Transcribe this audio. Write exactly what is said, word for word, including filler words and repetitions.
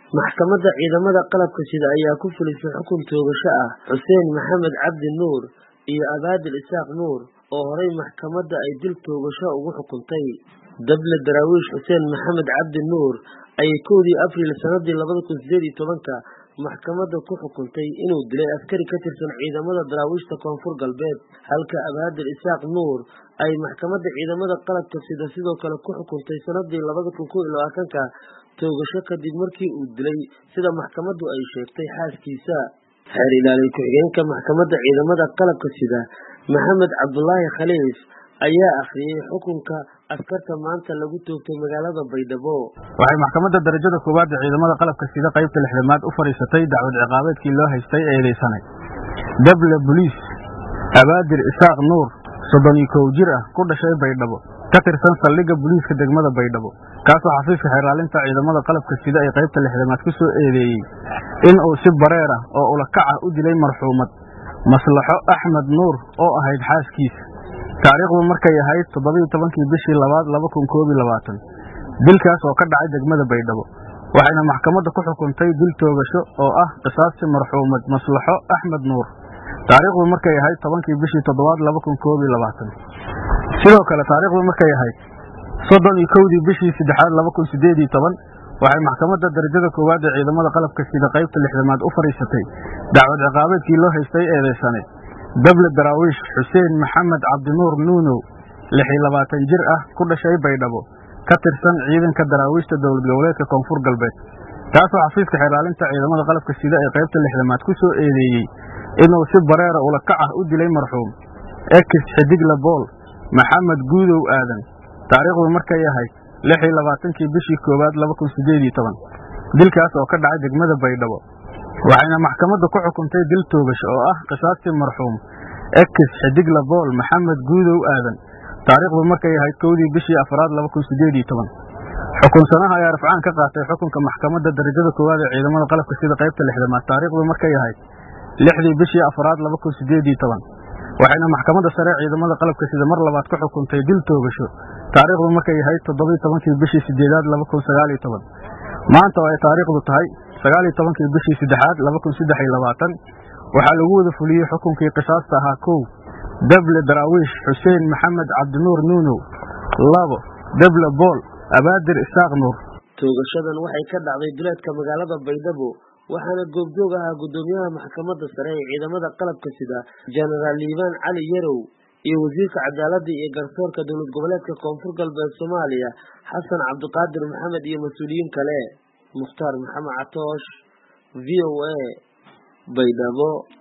maxkamadda ciidamada qalabka sida ayaa ku fulisay xukun toogasho ah Xuseen Maxamed Cabdi Nuur iyo Abaadil Isaaq Nuur oo horay maxkamadda ay dil toogasho ugu xukuntay. Dable Daraawiish Xuseen Maxamed Cabdi Nuur ay kowdii Abriil sanadii laba kun iyo siddeed iyo toban maxkamadda ku xukuntay inuu dilay askari ka tirsan ciidamada Daraawiishta Koonfur Galbeed, halka Abaadil Isaaq Nuur ay maxkamadda ciidamada qalabka sida sidoo kale ku xukuntay sanadii laba kun iyo labaatan toogasho kadib markii uu dilay sida maxkamaddu ay sheegtay xaaskiisa. Xeer ilaaliye ku-xigeenka maxkamadda ciidamada qalabka sida Maxamed Cabdullaahi Khaliif ayaa akhriyay xukunka askarta maanta lagu toogtay magaalada Baydhabo. Waxay maxkamadda darajada koowaad ee ciidamada qalabka sida qaybta lixdamaad u fariisatay dacwad ciqaabeedkii loo haystay eedeysanay Dable Police Abaadil Isaaq Nuur soddon iyo kow jir ah ku dhashay Baydhabo, ka tirsan saldhigga booliiska degmada Baydhabo, kaasoo xafiiska xeer ilaalinta ciidamada qalabka sida ee qaybta lixdamaad ku soo eedeeyay in uu si bareer ah oo ula kac ah u dilay marxuumad Maslaxo Axmed Nuur oo ahayd xaaskiisa. taariikhdu markay ahayd toddoba iyo tobankii bishii labaad laba kun iyo labaatan. dilkaas oo ka dhacay degmada Baydhabo waxayna maxkamadda ku xukuntay dil toogasho oo ah qisaasti marxuumad Maslaxo Axmed Nuur. taariikhdu markay ahayd tobankii bishii toddobaad laba kun iyo labaatan. sidoo kale taariikhdu markay ahayd soddon iyo kowdii bishii saddexaad laba kun iyo siddeed iyo toban waxay maxkamadda darajada koowaad ee ciidamada qalabka sida qaybta lixdamaad u fariisatay dacwad ciqaabeedkii loo haystay eedeysanay Dable Daraawiish Xuseen Maxamed Cabdi Nuur Nuunow lix iyo labaatan jir ah ku dhashay Baydhabo, ka tirsan ciidanka Daraawiishta dowlad goboleedka Koonfur Galbeed, kaasoo xafiiska xeer ilaalinta ciidamada qalabka sida ee qaybta lixdamaad ku soo eedeeyay inuu si bareer ula kac ah u dilay marxuum X Xidigle Bool Maxamed Guudow Aadan. taariikhdu markay ahayd lix iyo labaatankii bishii koowaad laba kun iyo siddeed iyo toban. dilkaas oo ka dhacay degmada Baydhabo waxayna maxkamadda ku xukuntay dil toogasho oo ah qisaasti marxuum X Xidigle Bool Maxamed Guudow Aadan. taariikhdu markay ahayd kowdii bishii afraad laba kun iyo siddeed iyo toban. xukunsanaha ayaa rafcaan ka qaatay xukunka maxkamadda darajada koowaad ee ciidamada qalabka sida qaybta lixdamaad. taariikhdu markay ahayd lixdii bishii afraad laba kun iyo siddeed iyo toban. waxayna maxkamadda sare ciidamada qalabka sida mar labaad ku xukuntay dil toogasho. taariikhdu markay ahayd toddoba iyo tobankii bishii siddeedaad laba kun iyo sagaal iyo toban. maanta oo ay taariikhdu tahay sagaal iyo tobankii bishii saddexaad laba kun iyo saddex iyo labaatan waxaa lagu wada fuliyey xukunkii qisaasta ahaa kow Dable Daraawiish Xuseen Maxamed Cabdi Nuur Nuunow, labo Dable Bool Abaadil Isaaq Nuur. toogashadan waxay ka dhacday duleedka magaalada Baydhabo waxaana goobjoog ahaa gudoomiyaha maxkamadda sare ee ciidamada qalabka sida Generaal Liibaan Cali Yarow iyo wasiirka cadaaladda iyo garsoorka dowlad goboleedka Koonfur Galbeed Soomaaliya Xasan Cabdiqaadir Maxamed iyo mas'uuliyiin kale. Mukhtaar Maxamed Catoosh, V O A, Baydhabo.